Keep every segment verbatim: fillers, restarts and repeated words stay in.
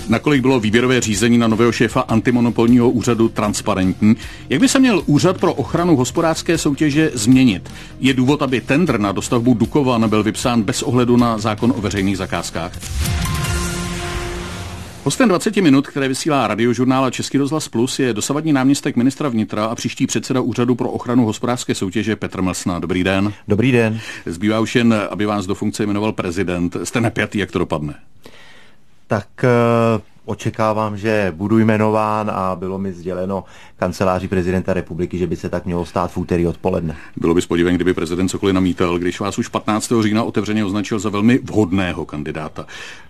Nakolik bylo výběrové řízení na nového šéfa antimonopolního úřadu transparentní? Jak by se měl Úřad pro ochranu hospodářské soutěže změnit? Je důvod, aby tendr na dostavbu Dukovan byl vypsán bez ohledu na zákon o veřejných zakázkách? Hostem dvacet minut, které vysílá radiožurnál a Český rozhlas Plus, je dosavadní náměstek ministra vnitra a příští předseda Úřadu pro ochranu hospodářské soutěže Petr Mlsna. Dobrý den. Dobrý den. Zbývá už jen, aby vás do funkce jmenoval prezident. Jste napjatý, jak to dopadne? Tak uh, očekávám, že budu jmenován a bylo mi sděleno kanceláří prezidenta republiky, že by se tak mělo stát v úterý odpoledne. Bylo by s podívem, kdyby prezident cokoliv namítal, když vás už patnáctého října otevřeně označil za velmi vhodného kandidáta.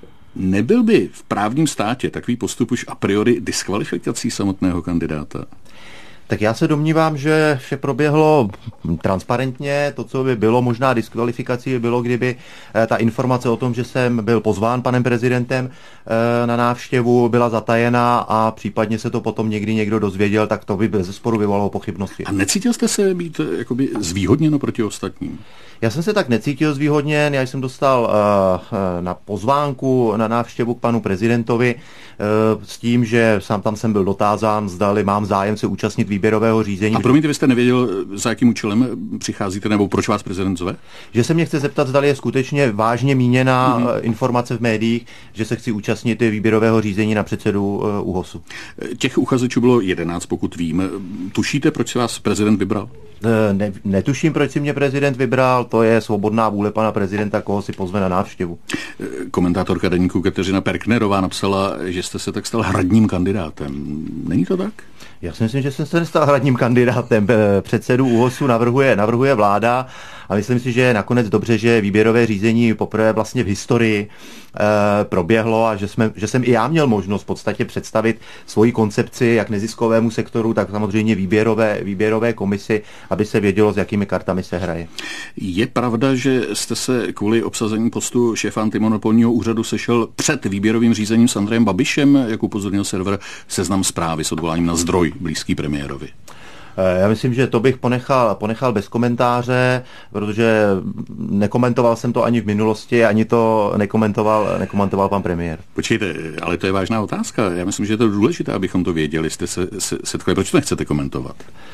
Nebyl by v právním státě takový postup už a priori diskvalifikací samotného kandidáta? Tak já se domnívám, že vše proběhlo transparentně. To, co by bylo možná diskvalifikací, by bylo, kdyby ta informace o tom, že jsem byl pozván panem prezidentem na návštěvu, byla zatajená a případně se to potom někdy někdo dozvěděl, tak to by bezesporu vyvolalo pochybnosti. A necítil jste se být jakoby zvýhodněno proti ostatním? Já jsem se tak necítil zvýhodněn, já jsem dostal uh, na pozvánku na návštěvu k panu prezidentovi uh, s tím, že sám tam jsem byl dotázán, zdali mám zájem se účastnit výběrového řízení. A promiňte, vy jste nevěděl, za jakým účelem přicházíte, nebo proč vás prezident zve? Že se mě chce zeptat, zdali je skutečně vážně míněná mm-hmm. informace v médiích, že se chci účastnit výběrového řízení na předsedu uh, ÚHOSu. Těch uchazečů bylo jedenáct, pokud vím. Tušíte, proč se vás prezident vybral? Ne, netuším, proč si mě prezident vybral, to je svobodná vůle pana prezidenta, koho si pozve na návštěvu. Komentátorka deníku Kateřina Perknerová napsala, že jste se tak stal hradním kandidátem. Není to tak? Já si myslím, že jsem se nestal hradním kandidátem. Předsedu ÚHOSu navrhuje, navrhuje vláda a myslím si, že je nakonec dobře, že výběrové řízení poprvé vlastně v historii e, proběhlo a že, jsme, že jsem i já měl možnost v podstatě představit svoji koncepci jak neziskovému sektoru, tak samozřejmě výběrové, výběrové komisi, aby se vědělo, s jakými kartami se hraje. Je pravda, že jste se kvůli obsazení postu šéfa antimonopolního úřadu sešel před výběrovým řízením s Andrejem Babišem, jak upozornil server Seznam Zprávy s odvoláním na zdroj blízký premiérovi? Já myslím, že to bych ponechal, ponechal bez komentáře, protože nekomentoval jsem to ani v minulosti, ani to nekomentoval, nekomentoval pan premiér. Počkejte, ale to je vážná otázka. Já myslím, že je to důležité, abychom to věděli. Jste se, se setkali. Proč to nechcete komentovat?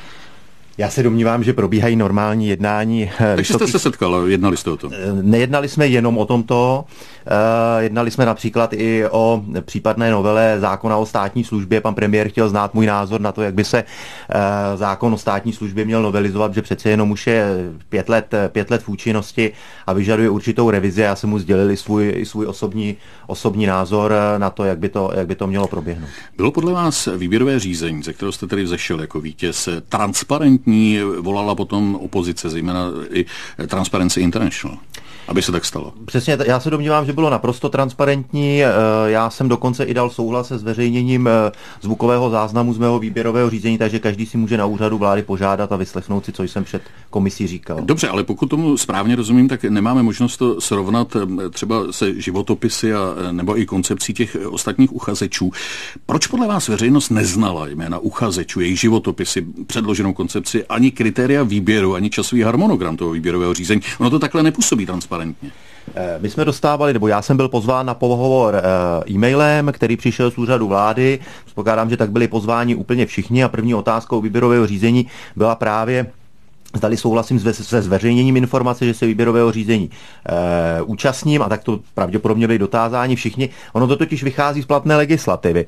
Já se domnívám, že probíhají normální jednání. Takže vysokých... jste se setkal, jednali jste o tom? Nejednali jsme jenom o tomto, jednali jsme například i o případné novele zákona o státní službě. Pan premiér chtěl znát můj názor na to, jak by se zákon o státní službě měl novelizovat, že přece jenom už je pět let, pět let v účinnosti a vyžaduje určitou revizi. Já jsem mu sdělil svůj, svůj osobní, osobní názor na to, jak by to, jak by to mělo proběhnout. Bylo podle vás výběrové řízení, ze kterého jste tedy vzešel jako vítěz, transparentní? Volala potom opozice, zejména i Transparency International, aby se tak stalo? Přesně, já se domnívám, že bylo naprosto transparentní. Já jsem dokonce i dal souhlas se zveřejněním zvukového záznamu z mého výběrového řízení, takže každý si může na úřadu vlády požádat a vyslechnout si, co jsem před komisí říkal. Dobře, ale pokud tomu správně rozumím, tak nemáme možnost to srovnat třeba se životopisy a, nebo i koncepcí těch ostatních uchazečů. Proč podle vás veřejnost neznala jména uchazečů, jejich životopisy, předloženou koncepci, ani kritéria výběru, ani časový harmonogram toho výběrového řízení? Ono to takhle nepůsobí transparentně. My jsme dostávali, nebo já jsem byl pozván na pohovor e-mailem, který přišel z úřadu vlády. Předpokládám, že tak byli pozváni úplně všichni a první otázkou výběrového řízení byla právě, zdali souhlasím se zveřejněním informace, že se výběrového řízení e, účastním, a tak to pravděpodobně byli dotázáni všichni. Ono to totiž vychází z platné legislativy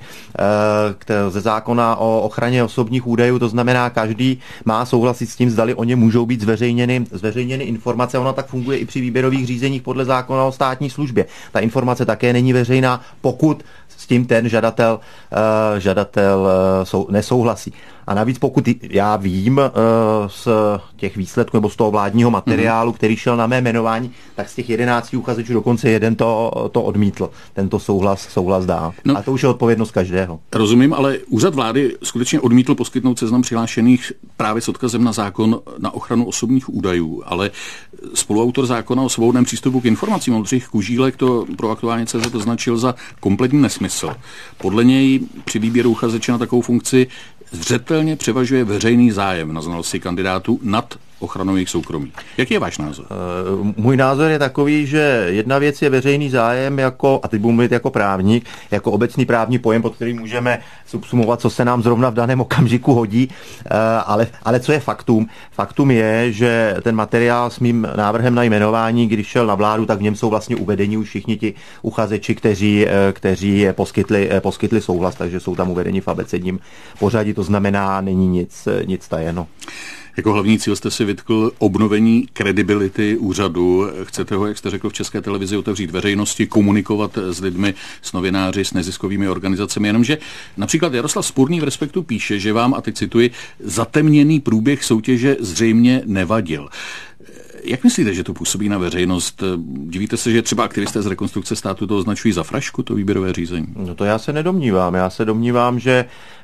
e, ze zákona o ochraně osobních údajů, to znamená, každý má souhlasit s tím, zdali o ně můžou být zveřejněny, zveřejněny informace. Ono tak funguje i při výběrových řízeních podle zákona o státní službě. Ta informace také není veřejná, pokud s tím ten žadatel, uh, žadatel uh, sou, nesouhlasí. A navíc pokud já vím uh, z těch výsledků nebo z toho vládního materiálu, mm-hmm. který šel na mé jmenování, tak z těch jedenácti uchazečů dokonce jeden to, to odmítl. Tento souhlas, souhlas dá. No, a to už je odpovědnost každého. Rozumím, ale úřad vlády skutečně odmítl poskytnout seznam přihlášených právě s odkazem na zákon na ochranu osobních údajů, ale spoluautor zákona o svobodném přístupu k informacím Oldřich Kužílek to pro Aktuálně tečka cé zet označil za kompletní nesmysl. Podle něj při výběru uchazeče na takovou funkci zřetelně převažuje veřejný zájem na znalosti kandidátů nad ochranou jejich soukromí. Jaký je váš názor? Můj názor je takový, že jedna věc je veřejný zájem jako, a teď budu mluvit jako právník, jako obecný právní pojem, pod který můžeme subsumovat, co se nám zrovna v daném okamžiku hodí, ale, ale co je faktum? Faktum je, že ten materiál s mým návrhem na jmenování, když šel na vládu, tak v něm jsou vlastně uvedeni už všichni ti uchazeči, kteří, kteří poskytli, poskytli souhlas, takže jsou tam uvedeni v abecedním pořadí, to znamená, není nic, nic tajeno. Jako hlavní cíl jste si vytkl obnovení kredibility úřadu. Chcete ho, jak jste řekl, v České televizi otevřít veřejnosti, komunikovat s lidmi, s novináři, s neziskovými organizacemi. Jenomže například Jaroslav Spurný v Respektu píše, že vám, a teď cituji, zatemněný průběh soutěže zřejmě nevadil. Jak myslíte, že to působí na veřejnost? Divíte se, že třeba aktivisté z Rekonstrukce státu to označují za frašku, to výběrové řízení? No to já se nedomnívám. Já se domnívám, že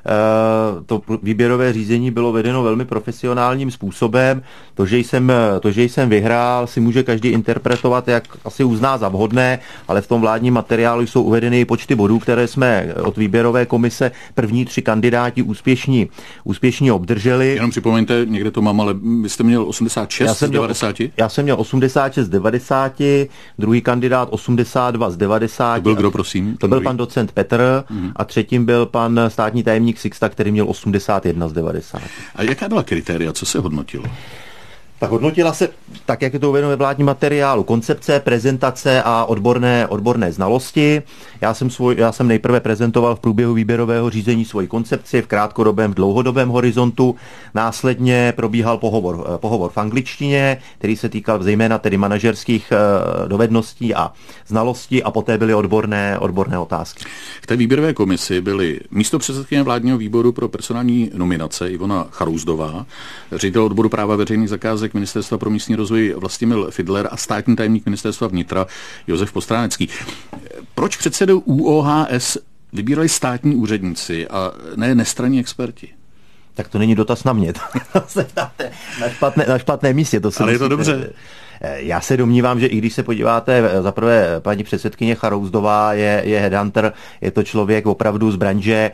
uh, to výběrové řízení bylo vedeno velmi profesionálním způsobem. To, že jsem, to, že jsem vyhrál, si může každý interpretovat, jak asi uzná za vhodné, ale v tom vládním materiálu jsou uvedeny i počty bodů, které jsme od výběrové komise první tři kandidáti úspěšní, úspěšně obdrželi. Jenom připomeňte, někde to mám, ale vy jste měl osmdesát šest z devadesáti? Já jsem měl osmdesát šest z devadesáti, druhý kandidát osmdesát dva z devadesáti. To byl kdo, prosím? To byl druhý? Pan docent Petr mm. a třetím byl pan státní tajemník Sixta, který měl osmdesát jedna z devadesáti. A jaká byla kritéria, co se hodnotilo? Tak hodnotila se, tak jak je to uvedeno ve vládním materiálu, koncepce, prezentace a odborné, odborné znalosti. Já jsem, svůj, já jsem nejprve prezentoval v průběhu výběrového řízení svoji koncepci v krátkodobém, v dlouhodobém horizontu. Následně probíhal pohovor, pohovor v angličtině, který se týkal zejména tedy manažerských dovedností a znalostí, a poté byly odborné, odborné otázky. V té výběrové komisi byly místopředsedkyně vládního výboru pro personální nominace Ivona Charouzdová, ředitel odboru práva veřejných zakázek Ministerstva pro místní rozvoj Vlastimil Fidler a státní tajemník Ministerstva vnitra Josef Postránecký. Proč předsedou U O H S vybírali státní úředníci a ne nestranní experti? Tak to není dotaz na mě. se ptáte na špatné, na špatné místě. To Ale je to dobře. Já se domnívám, že i když se podíváte, zaprvé paní předsedkyně Charouzdová je, je headhunter, je to člověk opravdu z branže,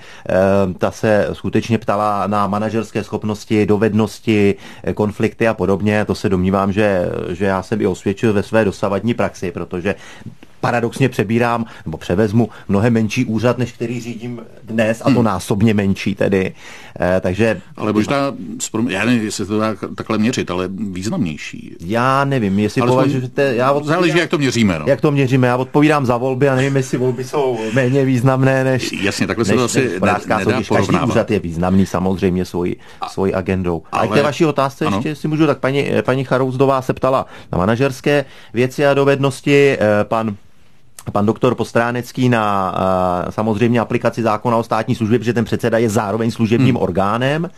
ta se skutečně ptala na manažerské schopnosti, dovednosti, konflikty a podobně. To se domnívám, že, že já jsem i osvědčil ve své dosavadní praxi, protože paradoxně přebírám, nebo převezmu mnohem menší úřad, než který řídím dnes, a to hmm. násobně menší tedy. E, takže... Ale možná, já nevím, jestli to dá takhle měřit, ale významnější. Já nevím, jestli považujete... Já odpovídám, záleží, jak to měříme. No. Jak to měříme, já odpovídám za volby a nevím, jestli volby jsou méně významné, než... Jasně, takhle se to asi ne, nedá porovnávat. Každý úřad je významný samozřejmě svojí, a, svojí agendou. Ale... A k té vaší otázce ano. ještě, jestli můžu, tak paní, paní Charouzdová se ptala na manažerské věci a dovednosti, pan Pan doktor Postránecký na uh, samozřejmě aplikaci zákona o státní službě, protože ten předseda je zároveň služebním hmm. orgánem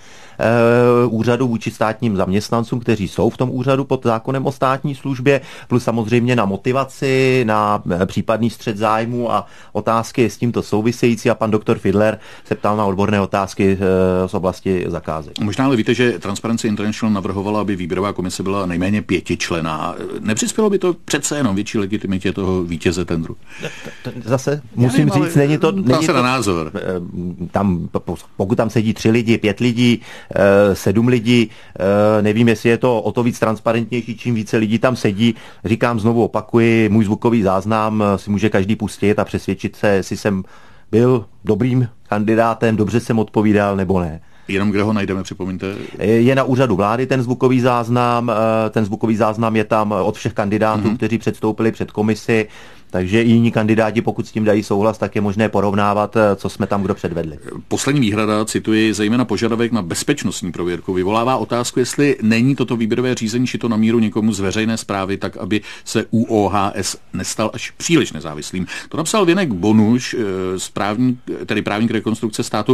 uh, úřadu vůči státním zaměstnancům, kteří jsou v tom úřadu pod zákonem o státní službě, plus samozřejmě na motivaci, na uh, případný střet zájmu a otázky s tímto související, a pan doktor Fidler se ptal na odborné otázky uh, z oblasti zakázek. Možná ale víte, že Transparency International navrhovala, aby výběrová komise byla nejméně pětičlenná. Nepřispělo by to přece jenom větší legitimitě toho vítěze tendru? Zase musím nevím, říct, není to... Není se to, na názor. Tam, pokud tam sedí tři lidi, pět lidí, sedm lidí, nevím, jestli je to o to víc transparentnější, čím více lidí tam sedí. Říkám, znovu opakuji, můj zvukový záznam si může každý pustit a přesvědčit se, jestli jsem byl dobrým kandidátem, dobře jsem odpovídal nebo ne. Jenom kde ho najdeme, připomeňte? Je na úřadu vlády ten zvukový záznam, ten zvukový záznam je tam od všech kandidátů, mm-hmm. kteří předstoupili před komisi, takže i jiní kandidáti, pokud s tím dají souhlas, tak je možné porovnávat, co jsme tam kdo předvedli. Poslední výhrada, cituji, zejména požadavek na bezpečnostní prověrku, vyvolává otázku, jestli není toto výběrové řízení šito na míru někomu z veřejné správy, tak aby se U O H S nestal až příliš nezávislým. To napsal Věnek Bonuš, správník, tedy právník Rekonstrukce státu.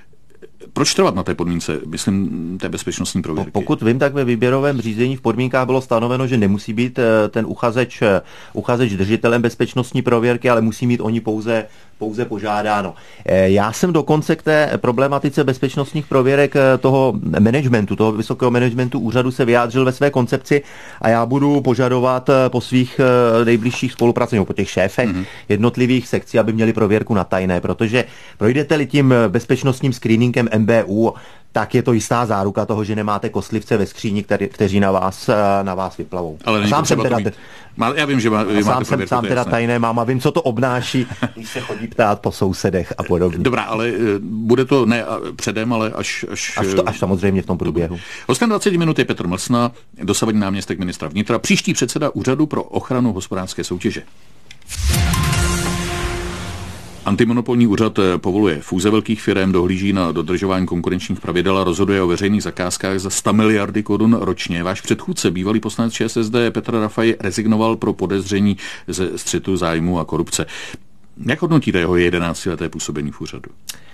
Proč trvat na té podmínce, myslím, té bezpečnostní prověrky? Pokud vím, tak ve výběrovém řízení v podmínkách bylo stanoveno, že nemusí být ten uchazeč, uchazeč držitelem bezpečnostní prověrky, ale musí mít oni pouze, pouze požádáno. Já jsem dokonce k té problematice bezpečnostních prověrek toho managementu, toho vysokého managementu úřadu se vyjádřil ve své koncepci a já budu požadovat po svých nejbližších spolupracovníků, po těch šéfech mm-hmm. jednotlivých sekcí, aby měli prověrku na tajné, protože projdete-li tím bezpečnostním screeningem M N B U, tak je to jistá záruka toho, že nemáte kostlivce ve skříni, který, kteří na vás, na vás vyplavou. Ale není sám jsem teda, te... Má, já vím, že má, vy sám máte jsem sám teda jasné. tajné mám a vím, co to obnáší, když se chodí ptát po sousedech a podobně. Dobrá, ale bude to ne předem, ale až... Až, až, to, až samozřejmě v tom průběhu. Hostem dvacet minut je Petr Mlsna, dosavadní náměstek ministra vnitra, příští předseda Úřadu pro ochranu hospodářské soutěže. Antimonopolní úřad povoluje fúze velkých firem, dohlíží na dodržování konkurenčních pravidel a rozhoduje o veřejných zakázkách za sto miliardy korun ročně. Váš předchůdce, bývalý poslanec ČSSD Petr Rafaj, rezignoval pro podezření ze střetu zájmu a korupce. Jak hodnotíte jeho jedenáctileté působení v úřadu?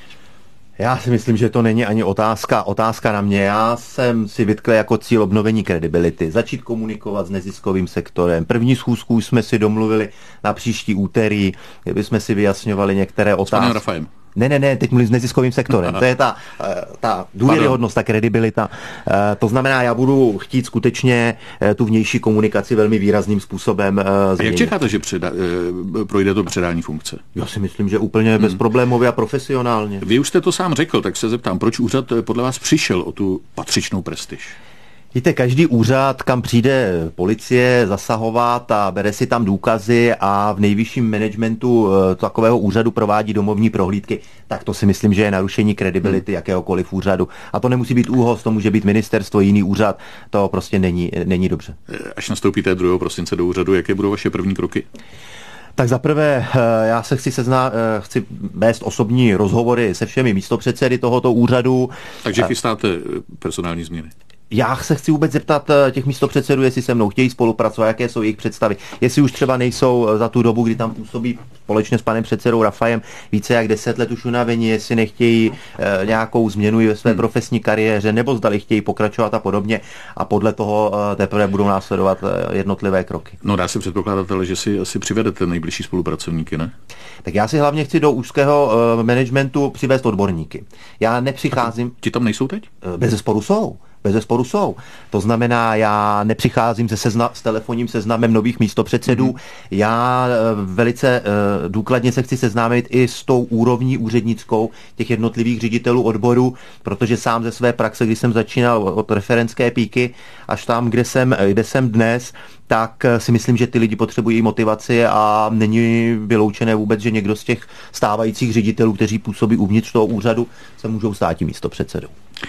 Já si myslím, že to není ani otázka, otázka na mě. Já jsem si vytkl jako cíl obnovení kredibility, začít komunikovat s neziskovým sektorem. První schůzku jsme si domluvili na příští úterý, kde jsme si vyjasňovali některé otázky. S panem Rafajem. Ne, ne, ne, teď mluvím s neziskovým sektorem. To je ta, ta důvěryhodnost, ta kredibilita. To znamená, já budu chtít skutečně tu vnější komunikaci velmi výrazným způsobem změnit. A jak čekáte, že předa, projde to předání funkce? Já si myslím, že úplně hmm. bezproblémově a profesionálně. Vy už jste to sám řekl, tak se zeptám, proč úřad podle vás přišel o tu patřičnou prestiž? Víte, každý úřad, kam přijde policie zasahovat a bere si tam důkazy a v nejvyšším managementu takového úřadu provádí domovní prohlídky, tak to si myslím, že je narušení kredibility hmm. jakéhokoliv úřadu. A to nemusí být ÚHOS, to může být ministerstvo, jiný úřad, to prostě není, není dobře. Až nastoupíte druhého prosince do úřadu, jaké budou vaše první kroky? Tak zaprvé já se chci sezná, chci vést osobní rozhovory se všemi místopředsedy tohoto úřadu. Takže chystáte personální změny? Já se chci vůbec zeptat těch místopředsedů, jestli se mnou chtějí spolupracovat, jaké jsou jejich představy. Jestli už třeba nejsou za tu dobu, kdy tam působí společně s panem předsedou Rafajem více jak deset let už unavení, jestli nechtějí e, nějakou změnu ve své hmm. profesní kariéře, nebo zdali chtějí pokračovat a podobně. A podle toho e, teprve budou následovat e, jednotlivé kroky. No dá se předpokládat, ale že si asi přivedete nejbližší spolupracovníky, ne? Tak já si hlavně chci do úzkého e, managementu přivést odborníky. Já nepřicházím... Ti tam nejsou teď? E, bezesporu jsou. Bezesporu jsou. To znamená, já nepřicházím se sezna- s telefonním seznamem nových místopředsedů. Mm-hmm. Já e, velice e, důkladně se chci seznámit i s tou úrovní úřednickou těch jednotlivých ředitelů odborů, protože sám ze své praxe, když jsem začínal od referentské píky až tam, kde jsem, kde jsem dnes, tak si myslím, že ty lidi potřebují motivaci a není vyloučené vůbec, že někdo z těch stávajících ředitelů, kteří působí uvnitř toho úřadu, se můžou stát tím místopředsedou.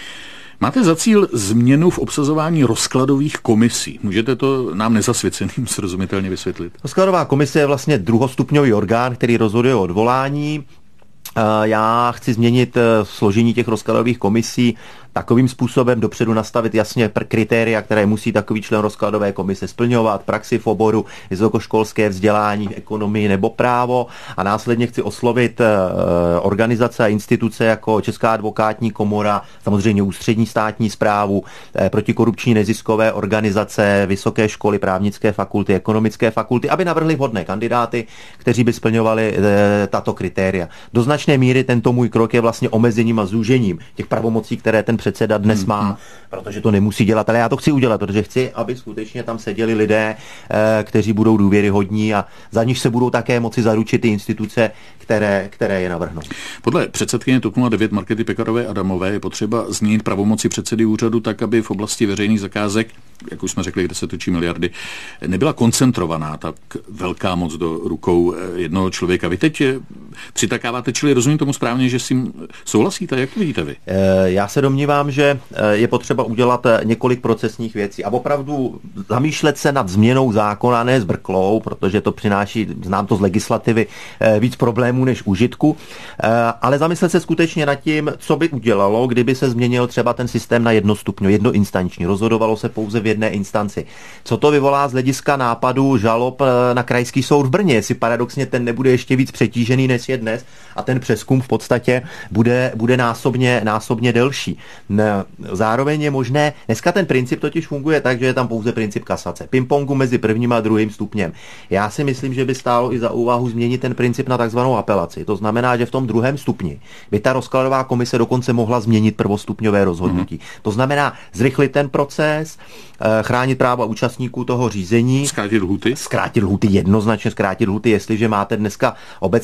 Máte za cíl změnu v obsazování rozkladových komisí. Můžete to nám nezasvěceným srozumitelně vysvětlit? Rozkladová komise je vlastně druhostupňový orgán, který rozhoduje o odvolání. Já chci změnit složení těch rozkladových komisí takovým způsobem, dopředu nastavit jasně kritéria, které musí takový člen rozkladové komise splňovat, praxi v oboru, vysokoškolské vzdělání, ekonomii nebo právo, a následně chci oslovit organizace a instituce jako Česká advokátní komora, samozřejmě ústřední státní správu, protikorupční neziskové organizace, vysoké školy, právnické fakulty, ekonomické fakulty, aby navrhli vhodné kandidáty, kteří by splňovali tato kritéria. Do značné míry tento můj krok je vlastně omezením a zúžením těch pravomocí, které ten předseda dnes má, protože to nemusí dělat, ale já to chci udělat, protože chci, aby skutečně tam seděli lidé, kteří budou důvěryhodní a za nich se budou také moci zaručit ty instituce, které, které je navrhnou. Podle předsedkyně TOP nula devět Markéty Pekarové Adamové je potřeba změnit pravomoci předsedy úřadu tak, aby v oblasti veřejných zakázek, jak už jsme řekli, kde se točí miliardy, nebyla koncentrovaná tak velká moc do rukou jednoho člověka. Vy teď přitakáváte, čili rozumím tomu správně, že s tím souhlasíte? Jak to vidíte vy? Já se domnívám, že je potřeba udělat několik procesních věcí a opravdu zamýšlet se nad změnou zákona, ne zbrklou, protože to přináší, znám to z legislativy, víc problémů než užitku, ale zamyslet se skutečně nad tím, co by udělalo, kdyby se změnil třeba ten systém na jednostupňo, jednoinstanční, rozhodovalo se pouze v jedné instanci. Co to vyvolá z hlediska nápadu žalob na krajský soud v Brně, jestli paradoxně ten nebude ještě víc přetížený, než je dnes, a ten přezkum v podstatě bude, bude násobně, násobně delší. Zároveň je možné, dneska ten princip totiž funguje tak, že je tam pouze princip kasace, pingpongu mezi prvním a druhým stupněm. Já si myslím, že by stálo i za úvahu změnit ten princip na takzvanou apelaci. To znamená, že v tom druhém stupni by ta rozkladová komise dokonce mohla změnit prvostupňové rozhodnutí. Mm-hmm. To znamená zrychlit ten proces, chránit práva účastníků toho řízení. Zkrátit lhůty? Zkrátit lhůty, jednoznačně zkrátit lhůty, jestliže máte dneska obecnou lhůtu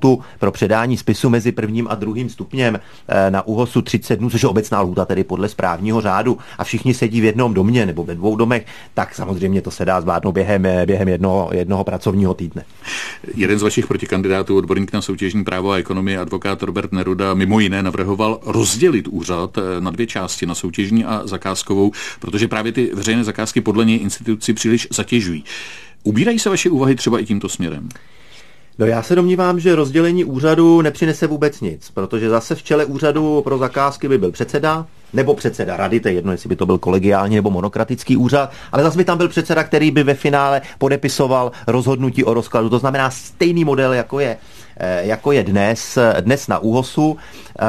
lhůtu pro předání spisu mezi prvním a druhým stupněm na ÚOHSu třicet dnů, což je obecná lhůta tedy podle správního řádu, a všichni sedí v jednom domě nebo ve dvou domech, tak samozřejmě to se dá zvládnout během, během jednoho, jednoho pracovního týdne. Jeden z vašich protikandidátů, odborník na soutěžní právo a ekonomii, advokát Robert Neruda, mimo jiné navrhoval rozdělit úřad na dvě části, na soutěžní a zakázkovou, protože právě ty veřejné zakázky podle něj instituci příliš zatěžují. Ubírají se vaše úvahy třeba i tímto směrem? No, já se domnívám, že rozdělení úřadu nepřinese vůbec nic, protože zase v čele úřadu pro zakázky by byl předseda, nebo předseda rady, to je jedno, jestli by to byl kolegiální nebo monokratický úřad, ale zase by tam byl předseda, který by ve finále podepisoval rozhodnutí o rozkladu. To znamená stejný model, jako je, jako je dnes, dnes na ÚOHSu,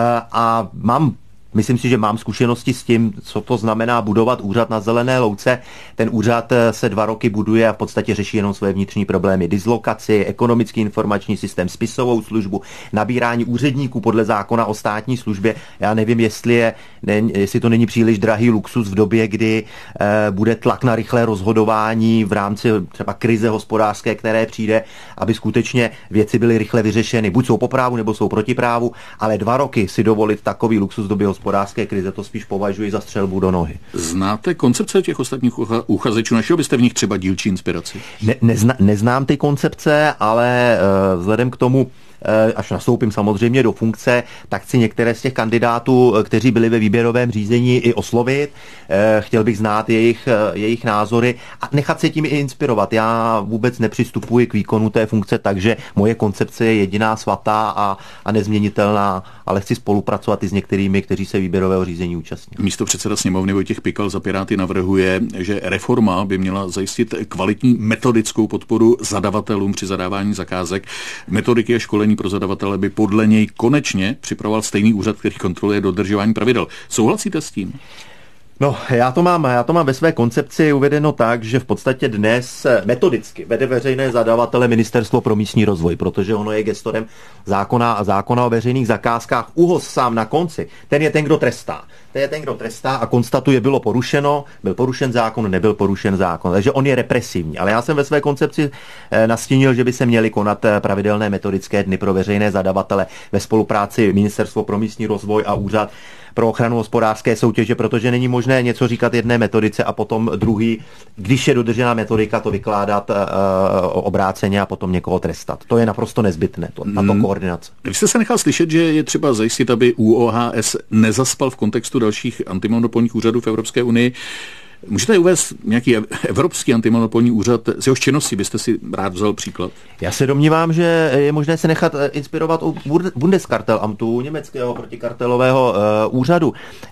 a mám Myslím si, že mám zkušenosti s tím, co to znamená budovat úřad na zelené louce. Ten úřad se dva roky buduje a v podstatě řeší jenom své vnitřní problémy. Dislokaci, ekonomický informační systém, spisovou službu, nabírání úředníků podle zákona o státní službě. Já nevím, jestli, je, ne, jestli to není příliš drahý luxus v době, kdy eh, bude tlak na rychlé rozhodování v rámci třeba krize hospodářské, které přijde, aby skutečně věci byly rychle vyřešeny. Buď jsou po právu, nebo jsou proti právu, ale dva roky si dovolit takový luxus v době hospodářské krize, to spíš považuji za střelbu do nohy. Znáte koncepce těch ostatních uchazečů? Našel byste v nich třeba dílčí inspiraci? Ne, nezna, neznám ty koncepce, ale uh, vzhledem k tomu, až nastoupím samozřejmě do funkce, tak chci některé z těch kandidátů, kteří byli ve výběrovém řízení, i oslovit. Chtěl bych znát jejich, jejich názory a nechat se tím i inspirovat. Já vůbec nepřistupuji k výkonu té funkce, takže moje koncepce je jediná svatá a, a nezměnitelná, ale chci spolupracovat i s některými, kteří se výběrového řízení účastní. Místo předseda sněmovny Vojtěch Pikal za Piráty navrhuje, že reforma by měla zajistit kvalitní metodickou podporu zadavatelům při zadávání zakázek. Metodiky a školení pro zadavatele by podle něj konečně připravoval stejný úřad, který kontroluje dodržování pravidel. Souhlasíte s tím? No, já to mám, já to mám ve své koncepci uvedeno tak, že v podstatě dnes metodicky vede veřejné zadavatele Ministerstvo pro místní rozvoj, protože ono je gestorem zákona a zákona o veřejných zakázkách. ÚOHS sám na konci, ten je ten, kdo trestá. Ten je ten, kdo trestá a konstatuje, bylo porušeno, byl porušen zákon, nebyl porušen zákon. Takže on je represivní. Ale já jsem ve své koncepci nastínil, že by se měly konat pravidelné metodické dny pro veřejné zadavatele ve spolupráci Ministerstvo pro místní rozvoj a úřad pro ochranu hospodářské soutěže, protože není možné něco říkat jedné metodice a potom druhý, když je dodržená metodika, to vykládat uh, obráceně a potom někoho trestat. To je naprosto nezbytné, to, tato koordinace. Vy jste se nechal slyšet, že je třeba zajistit, aby ÚOHS nezaspal v kontextu dalších antimonopolních úřadů v Evropské unii. Můžete uvést nějaký evropský antimonopolní úřad, z jehož činnosti byste si rád vzal příklad? Já se domnívám, že je možné se nechat inspirovat u Bundeskartellamtu, německého protikartelového uh, úřadu.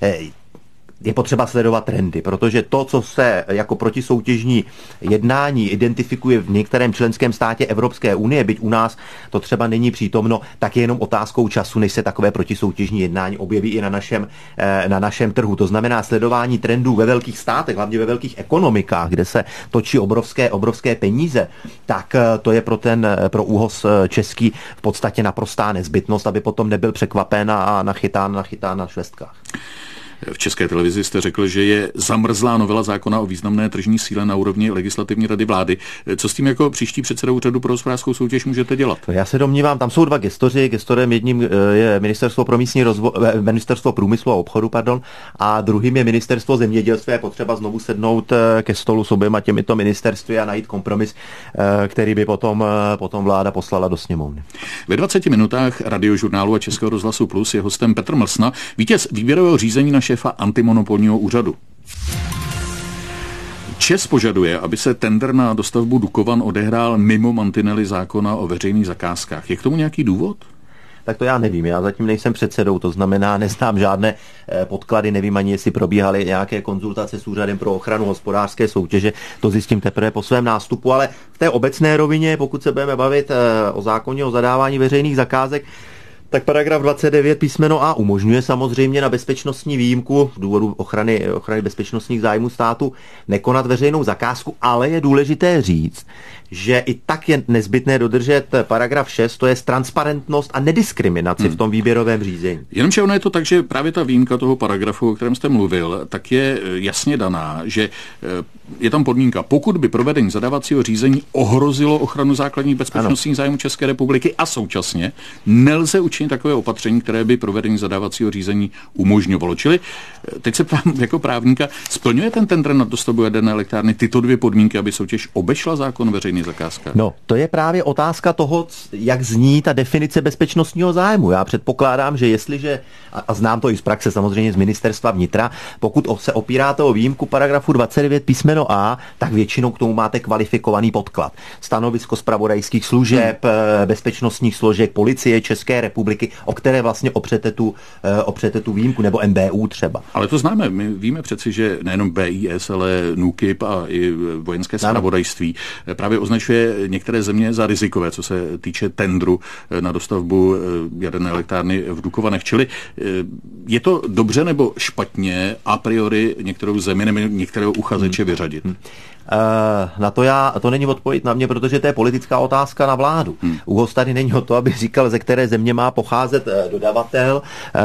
Je potřeba sledovat trendy, protože to, co se jako protisoutěžní jednání identifikuje v některém členském státě Evropské unie, byť u nás to třeba není přítomno, tak je jenom otázkou času, než se takové protisoutěžní jednání objeví i na našem, na našem trhu. To znamená sledování trendů ve velkých státech, hlavně ve velkých ekonomikách, kde se točí obrovské, obrovské peníze, tak to je pro ten, pro ÚOHS český v podstatě naprostá nezbytnost, aby potom nebyl překvapen a nachytán, nachytán na švestkách. V České televizi jste řekl, že je zamrzlá novela zákona o významné tržní síle na úrovni Legislativní rady vlády. Co s tím jako příští předseda úřadu pro hospodářskou soutěž můžete dělat? Já se domnívám, tam jsou dva gestoři. Gestorem jedním je Ministerstvo pro místní rozvoj, Ministerstvo průmyslu a obchodu, pardon, a druhým je Ministerstvo zemědělství. Je potřeba znovu sednout ke stolu s oběma těmito ministerství a najít kompromis, který by potom, potom vláda poslala do sněmovny. Ve dvaceti minutách Radiožurnálu a Českého rozhlasu Plus je hostem Petr Mlsna, vítěz výběrového řízení na šéfa antimonopolního úřadu. ČEZ požaduje, aby se tendr na dostavbu Dukovan odehrál mimo mantinely zákona o veřejných zakázkách. Je k tomu nějaký důvod? Tak to já nevím, já zatím nejsem předsedou, to znamená, neznám žádné podklady, nevím ani, jestli probíhaly nějaké konzultace s Úřadem pro ochranu hospodářské soutěže, to zjistím teprve po svém nástupu, ale v té obecné rovině, pokud se budeme bavit o zákoně o zadávání veřejných zakázek, tak paragraf dvacet devět písmeno A umožňuje samozřejmě na bezpečnostní výjimku v důvodu ochrany, ochrany bezpečnostních zájmů státu nekonat veřejnou zakázku, ale je důležité říct, že i tak je nezbytné dodržet paragraf šest, to je transparentnost a nediskriminaci hmm. v tom výběrovém řízení. Jenomže ono je to tak, že právě ta výjimka toho paragrafu, o kterém jste mluvil, tak je jasně daná, že je tam podmínka, pokud by provedení zadávacího řízení ohrozilo ochranu základních bezpečnostních zájmů České republiky a současně nelze učinit takové opatření, které by provedení zadávacího řízení umožňovalo. Čili teď se ptám jako právníka, splňuje ten tendr na dostavbu jaderné elektrárny tyto dvě podmínky, aby soutěž obešla zákon o veřejných zakázkách? No, to je právě otázka toho, jak zní ta definice bezpečnostního zájmu. Já předpokládám, že jestliže, a znám to i z praxe samozřejmě z ministerstva vnitra, pokud se opíráte o výjimku paragrafu dvacet devět písmeno A, tak většinou k tomu máte kvalifikovaný podklad. Stanovisko zpravodajských služeb, hmm. bezpečnostních složek, policie České republiky, o které vlastně opřete tu, opřete tu výjimku, nebo M B U třeba. Ale to známe. My víme přeci, že nejenom B I S, ale NÚKIP a i vojenské zpravodajství právě označuje některé země za rizikové, co se týče tendru na dostavbu jaderné elektrárny v Dukovanech. Čili je to dobře nebo špatně a priori některou zemi nebo některého uchazeče vyřadit? Hmm. Na to já, to není odpověď na mě, protože to je politická otázka na vládu. Hmm. ÚOHS tady není o to, aby říkal, ze které země má pocházet dodavatel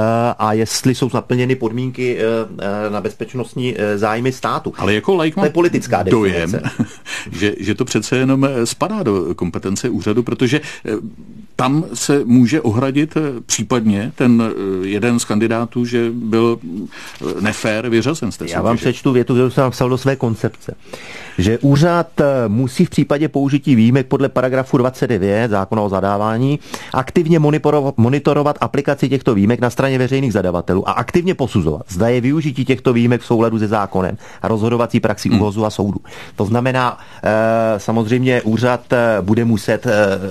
a jestli jsou naplněny podmínky na bezpečnostní zájmy státu. Ale jako laik mám politická dojem, že, že to přece jenom spadá do kompetence úřadu, protože tam se může ohradit případně ten jeden z kandidátů, že byl nefér vyřazen z té soutěže. Já vám přečtu větu, kterou jsem napsal do své koncepce. Že úřad musí v případě použití výjimek podle paragrafu dvacet devět zákona o zadávání aktivně monitorovat aplikaci těchto výjimek na straně veřejných zadavatelů a aktivně posuzovat, zda je využití těchto výjimek v souladu se zákonem a rozhodovací praxí hmm. ÚOHSu a soudu. To znamená, samozřejmě úřad bude muset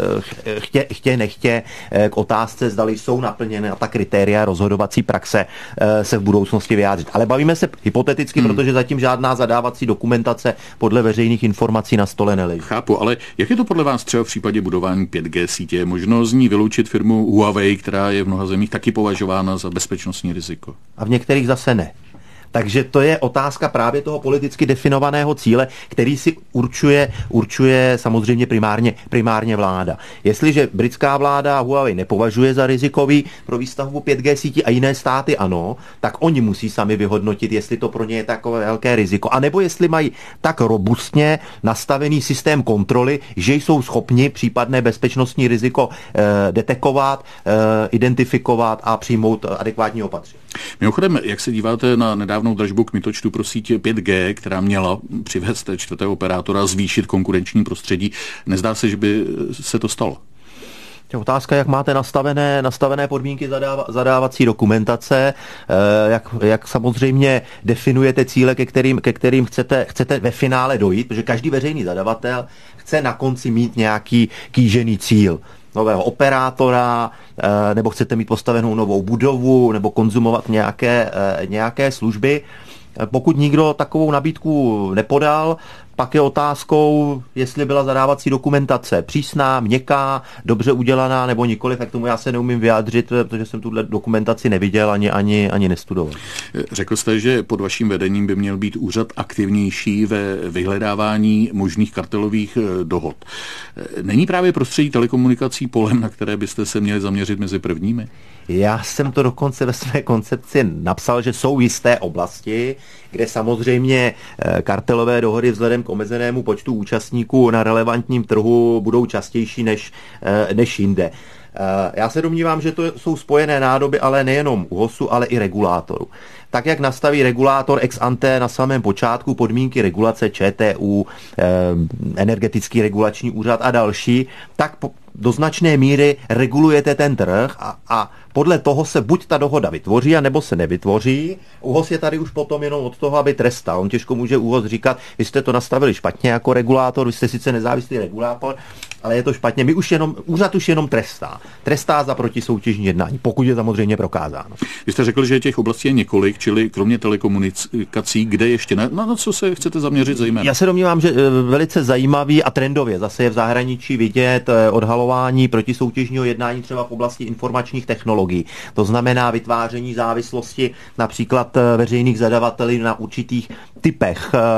chtě, chtě nechtě k otázce, zdali jsou naplněny ta kritéria rozhodovací praxe se v budoucnosti vyjádřit. Ale bavíme se hypoteticky, hmm. protože zatím žádná zadávací dokumentace podle veřejných informací na stole neleží. Chápu, ale jak je to podle vás třeba v případě budování pět G sítě? Je možno z ní vyloučit firmu Huawei, která je v mnoha zemích taky považována za bezpečnostní riziko? A v některých zase ne. Takže to je otázka právě toho politicky definovaného cíle, který si určuje, určuje samozřejmě primárně, primárně vláda. Jestliže britská vláda Huawei nepovažuje za rizikový pro výstavbu pět G sítí a jiné státy ano, tak oni musí sami vyhodnotit, jestli to pro ně je takové velké riziko. A nebo jestli mají tak robustně nastavený systém kontroly, že jsou schopni případné bezpečnostní riziko eh, detekovat, eh, identifikovat a přijmout adekvátní opatření. Mimochodem, jak se díváte na nedávnou dražbu k mýtočtu pro síť pět G, která měla přivést čtvrtého operátora, zvýšit konkurenční prostředí, nezdá se, že by se to stalo? Otázka, jak máte nastavené, nastavené podmínky zadáva, zadávací dokumentace, jak, jak samozřejmě definujete cíle, ke kterým, ke kterým chcete, chcete ve finále dojít, protože každý veřejný zadavatel chce na konci mít nějaký kýžený cíl. Nového operátora, nebo chcete mít postavenou novou budovu, nebo konzumovat nějaké, nějaké služby. Pokud nikdo takovou nabídku nepodal, pak je otázkou, jestli byla zadávací dokumentace přísná, měkká, dobře udělaná nebo nikoliv, tak tomu já se neumím vyjádřit, protože jsem tuhle dokumentaci neviděl ani, ani, ani nestudoval. Řekl jste, že pod vaším vedením by měl být úřad aktivnější ve vyhledávání možných kartelových dohod. Není právě prostředí telekomunikací polem, na které byste se měli zaměřit mezi prvními? Já jsem to dokonce ve své koncepci napsal, že jsou jisté oblasti, kde samozřejmě kartelové dohody vzhledem k omezenému počtu účastníků na relevantním trhu budou častější než, než jinde. Já se domnívám, že to jsou spojené nádoby, ale nejenom ÚOHSu, ale i regulátorů. Tak, jak nastaví regulátor ex ante na samém počátku podmínky regulace ČTÚ, energetický regulační úřad a další, tak do značné míry regulujete ten trh a, a podle toho se buď ta dohoda vytvoří, anebo se nevytvoří. ÚOHS je tady už potom jenom od toho, aby trestal. On těžko může ÚOHS říkat, vy jste to nastavili špatně jako regulátor, vy jste sice nezávislý regulátor, ale je to špatně. My už jenom, úřad už jenom trestá. Trestá za protisoutěžní jednání, pokud je samozřejmě prokázáno. Vy jste řekl, že těch oblastí je několik, čili kromě telekomunikací, kde ještě ne? Na, na co se chcete zaměřit zejména? Já se domnívám, že velice zajímavý a trendově zase je v zahraničí vidět odhalování protisoutěžního jednání třeba v oblasti informačních technologií. To znamená vytváření závislosti například veřejných zadavatelů na určitých typech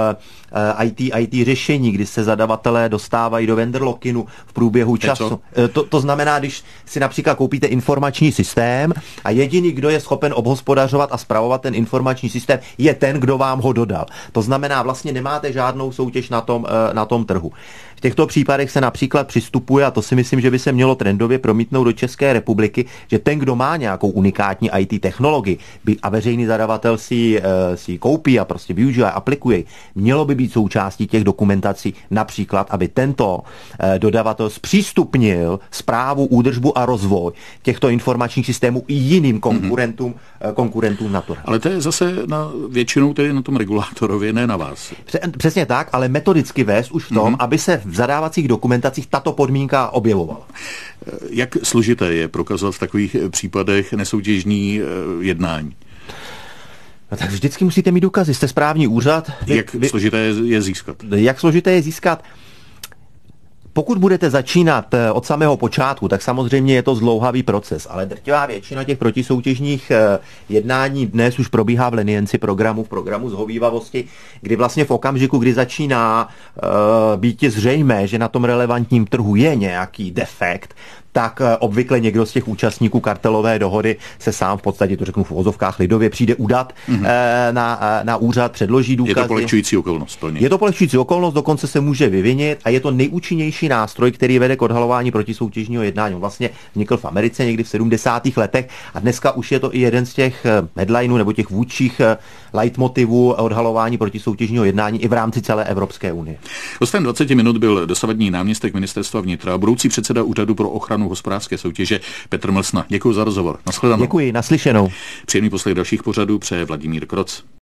í té, í té řešení, kdy se zadavatelé dostávají do vendor lock-inu v průběhu času. To, to znamená, když si například koupíte informační systém a jediný, kdo je schopen obhospodařovat a spravovat ten informační systém, je ten, kdo vám ho dodal. To znamená, vlastně nemáte žádnou soutěž na tom, na tom trhu. V těchto případech se například přistupuje, a to si myslím, že by se mělo trendově promítnout do České republiky, že ten, kdo má nějakou unikátní í té technologii by, a veřejný zadavatel si, si koupí a prostě využívá a aplikuje, mělo by být součástí těch dokumentací například, aby tento dodavatel zpřístupnil správu, údržbu a rozvoj těchto informačních systémů i jiným konkurentům, mm-hmm. konkurentům na trhu. Ale to je zase na většinou tedy na tom regulátorovi, ne na vás. Přesně tak, ale metodicky vést už v tom, mm-hmm. aby se v zadávacích dokumentacích tato podmínka objevovala. Jak složité je prokazovat v takových případech nesoutěžní jednání? No tak vždycky musíte mít důkazy, jste správní úřad. Vy, jak vy, složité je získat? Jak složité je získat? Pokud budete začínat od samého počátku, tak samozřejmě je to zdlouhavý proces, ale drtivá většina těch protisoutěžních jednání dnes už probíhá v lenienci programu, v programu zhovívavosti, kdy vlastně v okamžiku, kdy začíná uh, být zřejmé, že na tom relevantním trhu je nějaký defekt, tak obvykle někdo z těch účastníků kartelové dohody se sám v podstatě, to řeknu v uvozovkách lidově, přijde udat mm-hmm. na, na úřad, předloží důkazy. Je to polehčující okolnost plně. Je to polehčující okolnost, dokonce se může vyvinit a je to nejúčinnější nástroj, který vede k odhalování protisoutěžního jednání. Vlastně vznikl v Americe někdy v sedmdesátých letech a dneska už je to i jeden z těch headlineů nebo těch vůdčích leitmotivů odhalování protisoutěžního jednání i v rámci celé Evropské unie. Hostem dvacet minut byl dosavadní náměstek ministerstva vnitra, budoucí předseda Úřadu pro ochranu hospodářské soutěže Petr Mlsna. Děkuji za rozhovor. Nashledanou. Děkuji, naslyšenou. Příjemný poslech dalších pořadů přeje Vladimír Kroc.